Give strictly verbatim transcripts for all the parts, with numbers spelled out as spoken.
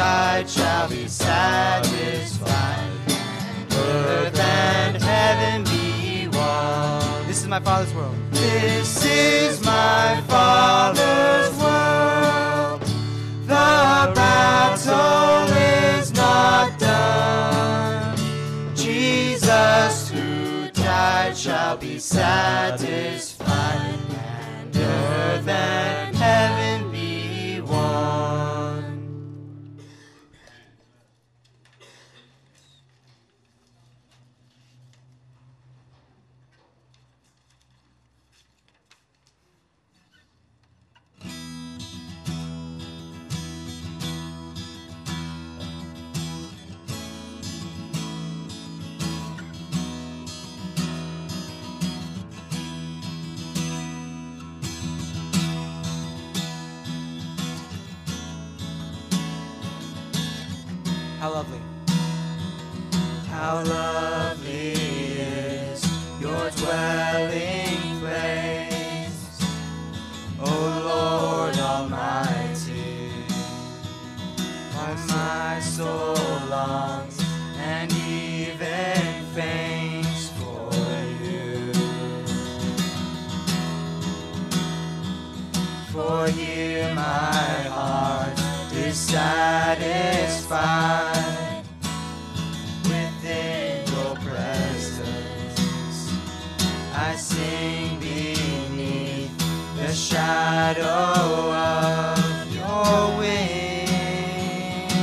died shall be satisfied, and earth and heaven be one. This is my Father's world. This is my Father's world. The battle is not done. Jesus who died shall be satisfied, and earth and heaven be one. How lovely. How lovely is your dwelling place, O Lord Almighty. How my soul longs and even faints for you. For here my heart is satisfied within your presence. I sing beneath the shadow of your wings.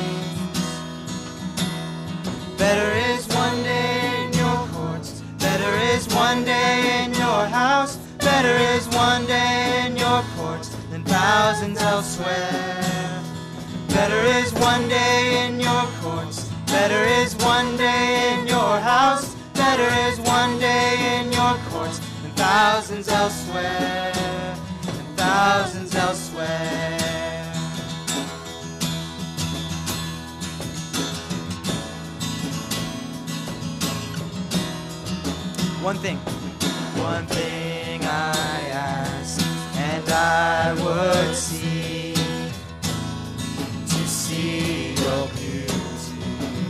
Better is one day in your courts, better is one day in your house, better is one day in your courts than thousands elsewhere. Better is one day in your courts, better is one day in your house, better is one day in your courts than thousands elsewhere, than thousands elsewhere. One thing. One thing I ask, and I would see, to see your beauty,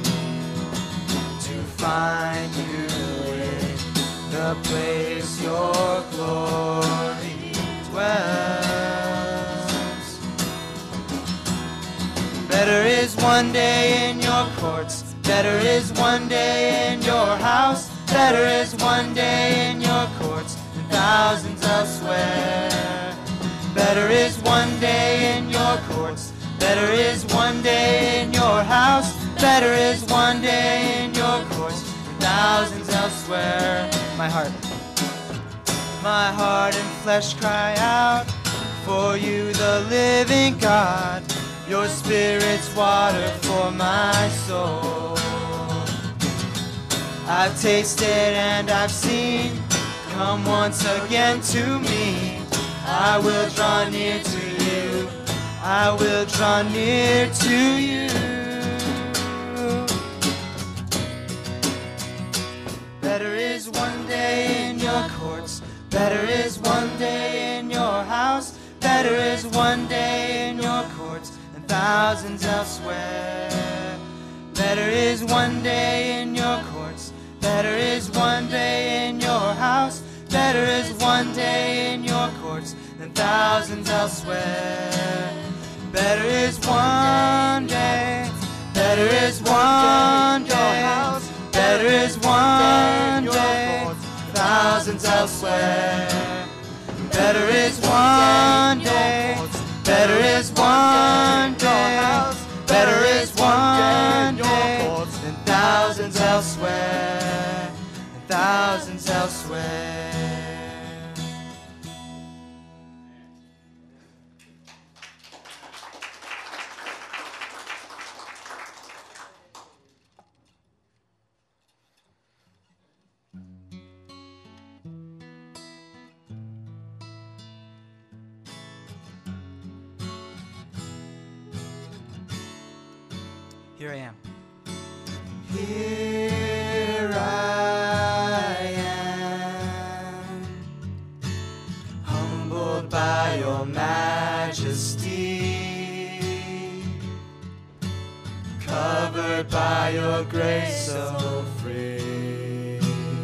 to find you in the place your glory dwells. Better is one day in your courts, better is one day in your house, better is one day in your courts than thousands elsewhere. Better is one day in your courts, better is one day in your house, better is one day in your courts than thousands elsewhere. My heart. My heart and flesh cry out for you, the living God. Your spirit's water for my soul. I've tasted and I've seen. Come once again to me. I will draw near to you. I will draw near to you. Better is one day in your courts, better is one day in your house, better is one day in your courts than thousands elsewhere. Better is one day in your courts, better is one day in your house, better is one day in your courts than thousands elsewhere. Better is one day, better is one day, better is one day, thousands elsewhere. Better is one day, better is one day, better is one day than thousands elsewhere, than thousands elsewhere. Here I am. Here I am, humbled by your majesty. covered by your grace so free.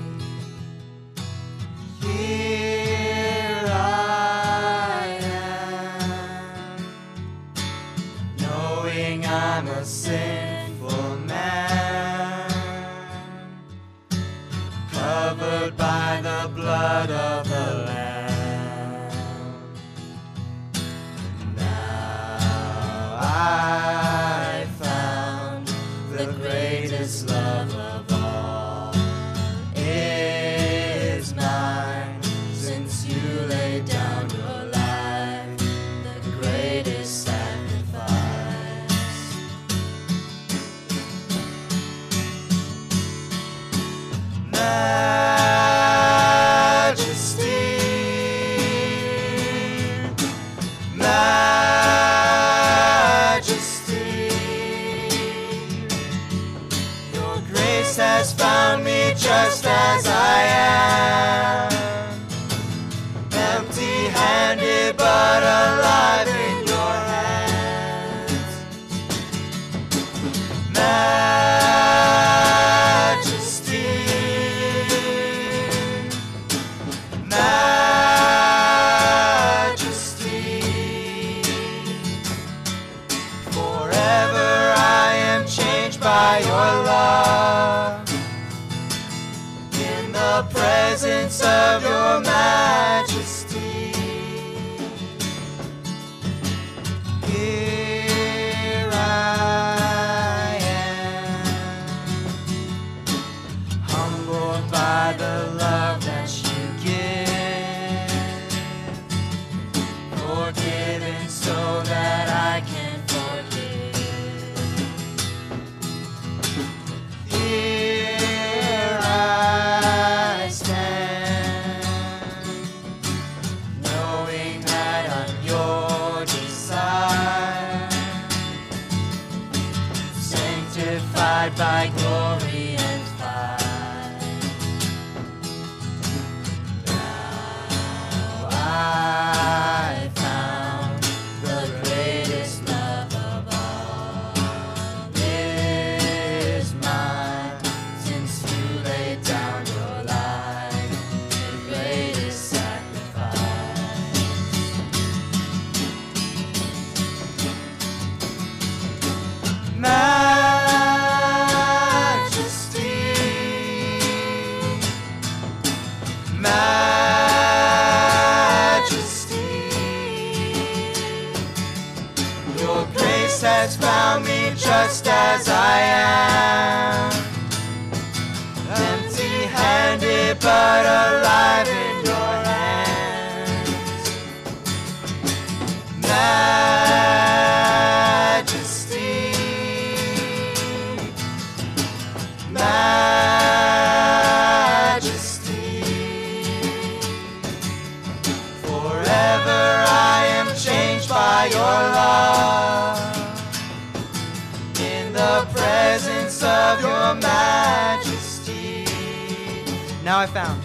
Here I am, knowing I'm a sinful man, covered by the blood of the Lamb. Now I found the greatest love of all is mine, since you laid down your life, the greatest sacrifice. Majesty, majesty, your grace has found me just as I am, empty-handed but alive in your hands. Majesty, majesty, forever I am changed by your love, in the presence of your majesty. Here I am, humbled by the love that you give, forgiven so that I can forgive. Here I stand, knowing that I'm your desire, sanctified by glory and fire. Now I found the greatest love of all is mine, since you laid down your life, the greatest sacrifice. Majesty, majesty, your grace has found me just as I am, empty-handed but alive in your hands. Majesty, majesty, forever I am changed by your love, in the presence of your majesty. Now I found,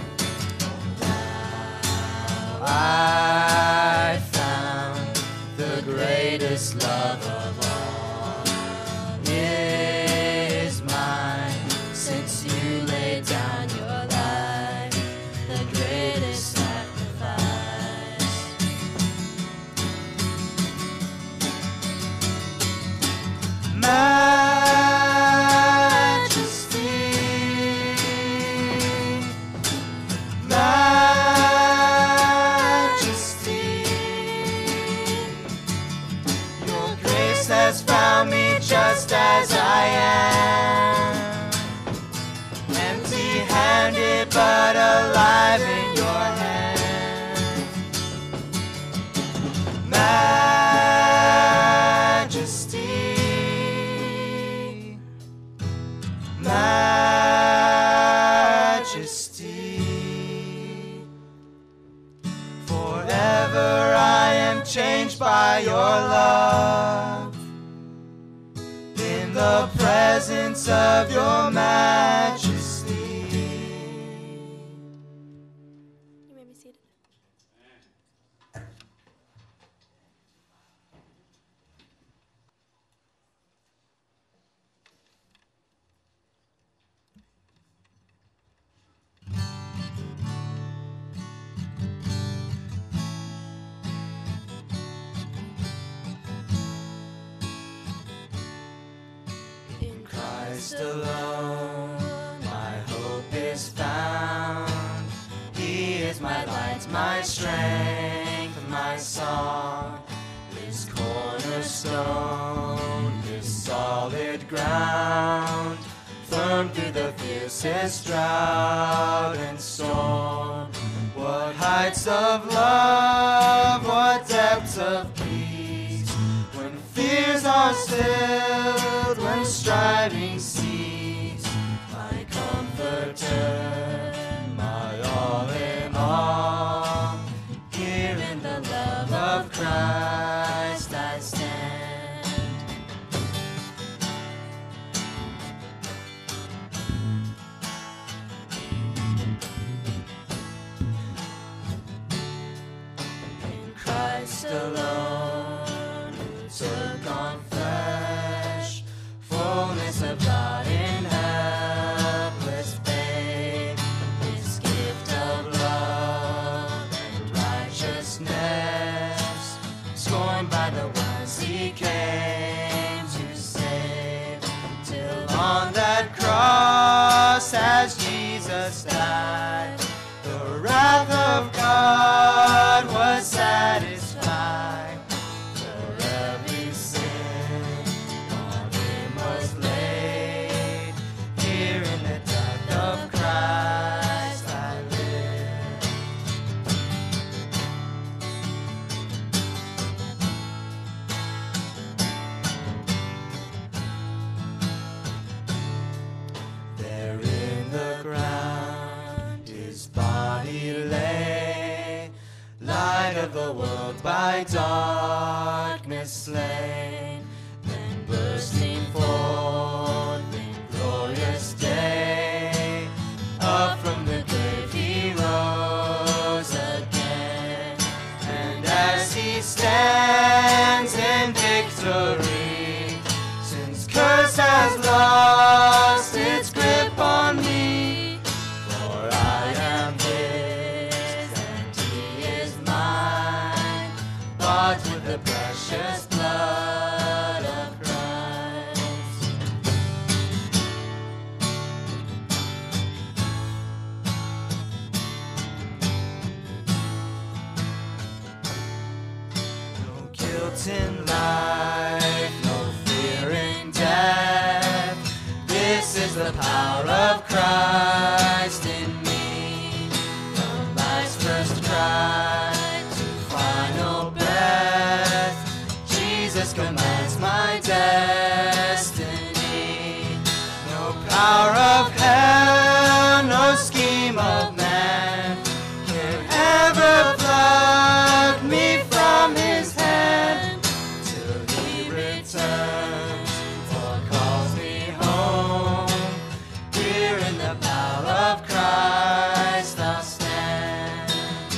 I found the greatest love of all is mine, since you laid down your life, the greatest sacrifice. Majesty, majesty, your grace has found me just as I am, empty-handed but alive in your hands. Majesty, majesty, forever I am changed by your love, in the presence of your majesty. You may be seated. Christ alone, my hope is found. He is my light, my strength, my song. This cornerstone, this solid ground, firm through the fiercest drought and storm. What heights of love, what depths of peace, when fears are stilled, when striving cease. My comforter, my all in all, here in the love of Christ I stand. In Christ alone, who took on flesh, fullness of God in helpless babe, His gift of love and righteousness, scorned by the ones He came to save, till on that cross as Jesus died, the wrath of God was satisfied. For every sin on Him was laid. Here in the death of Christ I live. There in the ground His body lay, light of the world by darkness slain, then bursting forth in glorious day, up from the grave He rose again. And as He stands in victory, sin's curse has lost its grip on me. For I am His and He is mine, bought with the precious blood of Christ. No guilt in life, no fear in death. This is the power of Christ in me. From life's first cry to final breath, Jesus commands my destiny. No power of hell, no scheme of man can ever pluck me from His hand, till He returns or calls me home. Here in the power of Christ I'll stand.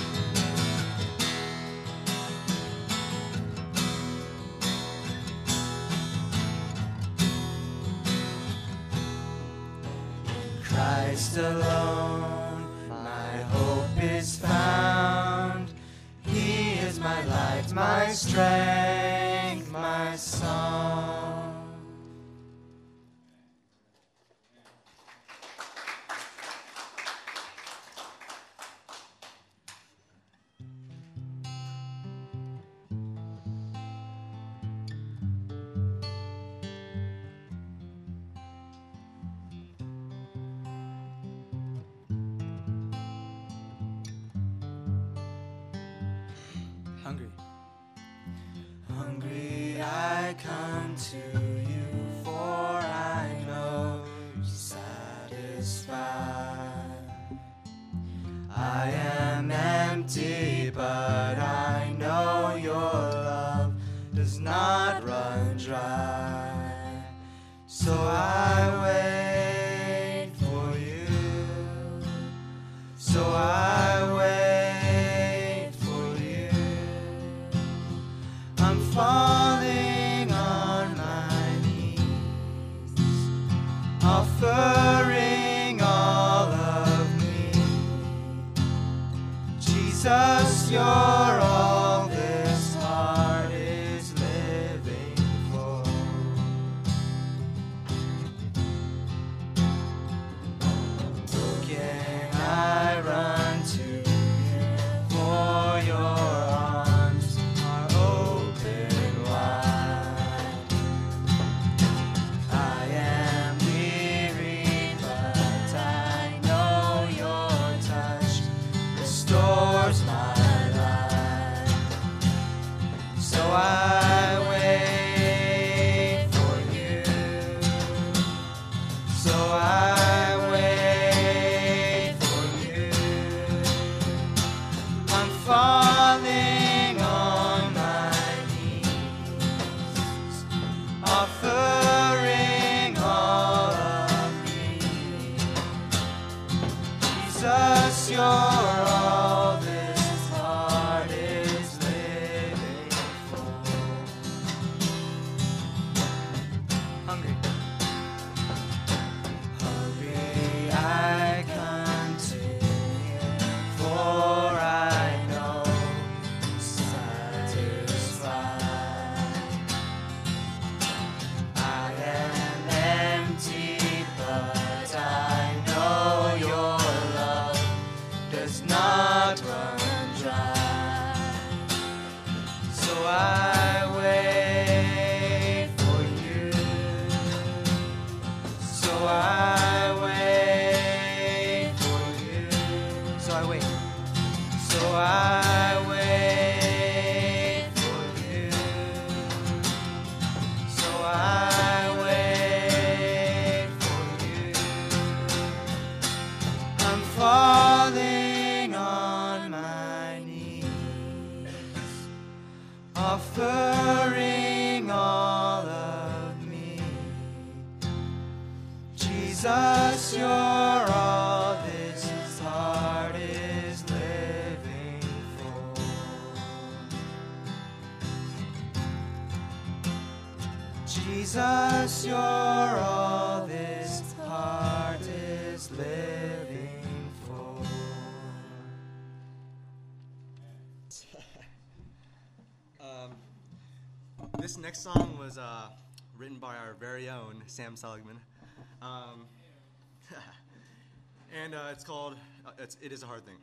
In Christ alone, my hope is found. He is my light, my strength, my song. Hungry. Hungry I come to you, for I know you satisfy. I am empty, but I know your love does not run dry. So I wait for you. So I wait for you. I'm falling on my knees, offering all of me. Jesus, you're all this heart is living for. I wait for you. So I wait. So I wait for you. So I wait for you. I'm falling on my knees, offering all of me. Jesus, you're all this heart is living for. Jesus, you're all this heart is living for. Um, this next song was uh, written by our very own Sam Seligman. Um, and uh, it's called uh, it's, It Is a Hard Thing.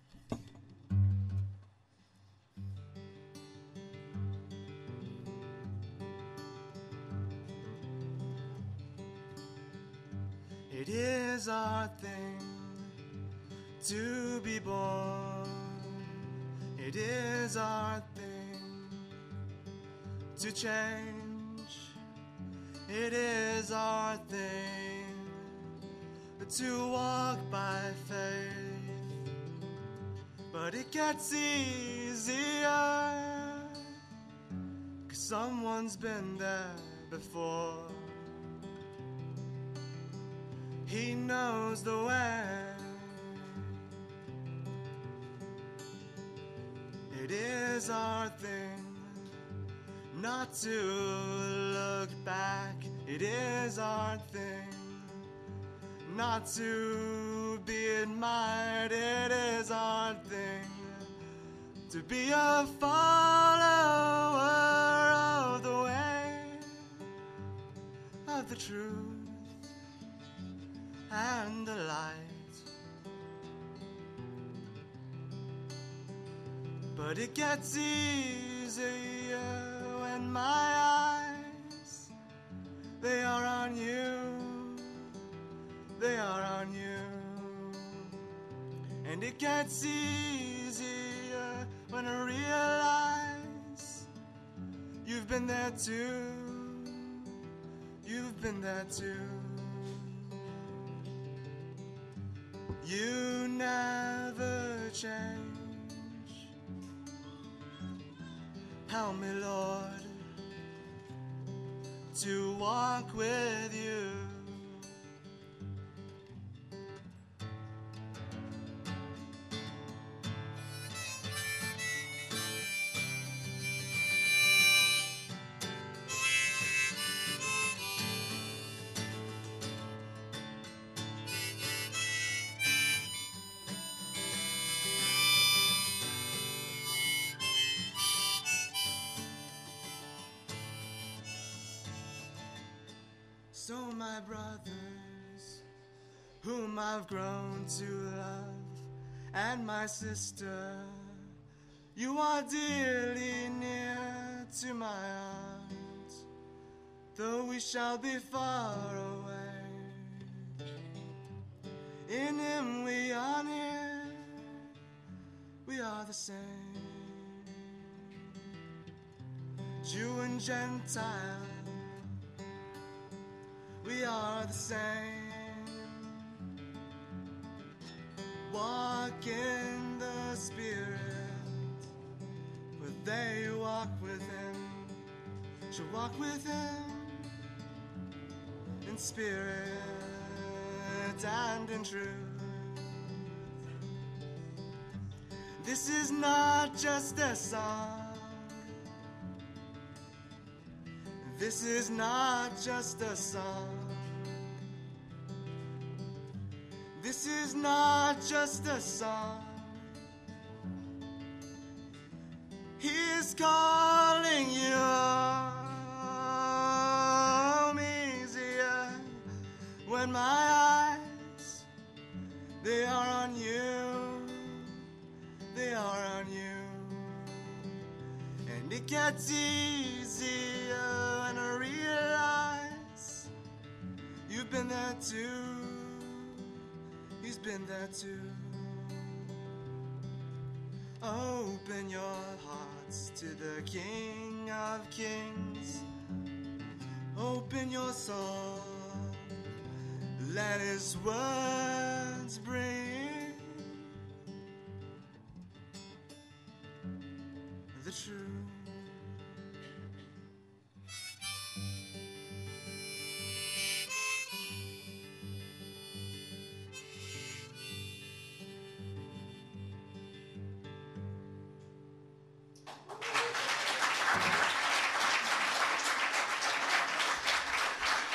It is a hard thing to be born. It is a hard thing to change. It is a hard thing to walk by faith, but it gets easier 'cause someone's been there before. He knows the way. It is a hard thing not to look back. It is a hard thing not to be admired. It is a hard thing to be a follower of the way, of the truth and the light. But it gets easier when my eyes, they are on you, they are on you. And it gets easier when I realize you've been there too, you've been there too. You never change. Help me, Lord, to walk with you. So my brothers, whom I've grown to love, and my sister, you are dearly near to my heart, though we shall be far away. In him we are near, we are the same, Jew and Gentile, we are the same. Walk in the Spirit, for they who walk with him shall walk with him in spirit and in truth. This is not just a song. This is not just a song. This is not just a song. He is calling you home easier when my eyes, they are on you. They are on you. And it gets easier when I realize you've been there too. He's been there too. Open your hearts to the King of Kings. Open your soul. Let his words bring the truth.